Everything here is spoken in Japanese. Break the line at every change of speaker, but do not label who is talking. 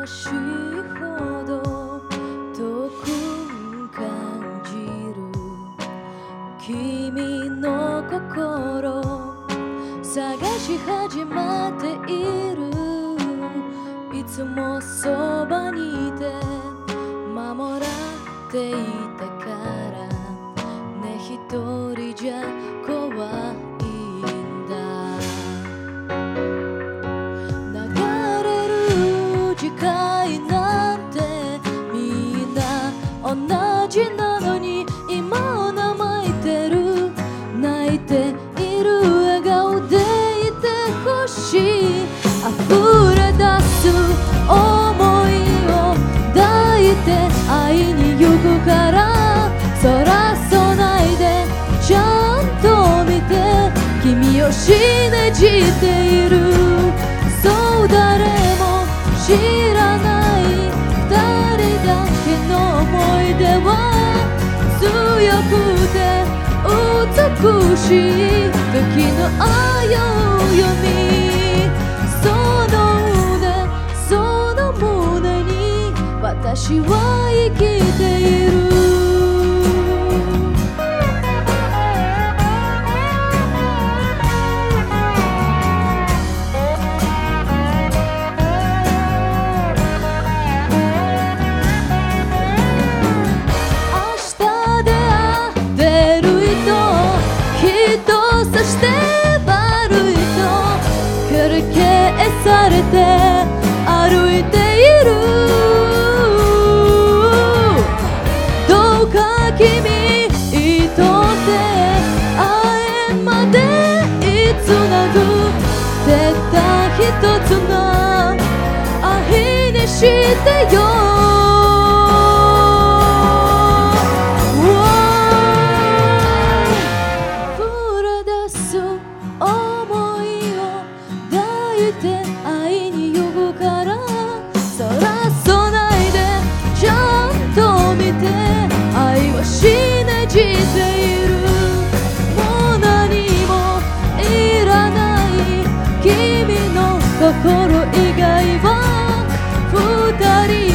しいほど遠く感じる君の心探し始めているいつもそばにいて守られていたからね一人じゃ怖いんだ流れる時間なんてみんな同じなのに今は泣いてる泣いている笑顔でいてほしい溢れ出す想いを抱いて会いに行くからそらさないでちゃんと見て君を信じているそう誰も知らない二人だけの思い出は強くて美しい時の歩みその胸に私は生きている明日出会ってる人そして悪い人繰り消されて歩いているどうか君にとって会えんまでつなぐたった一つの愛にしてよ会いに呼ぶからそらさないでちゃんと見て愛は信じているもう何もいらない君の心以外は二人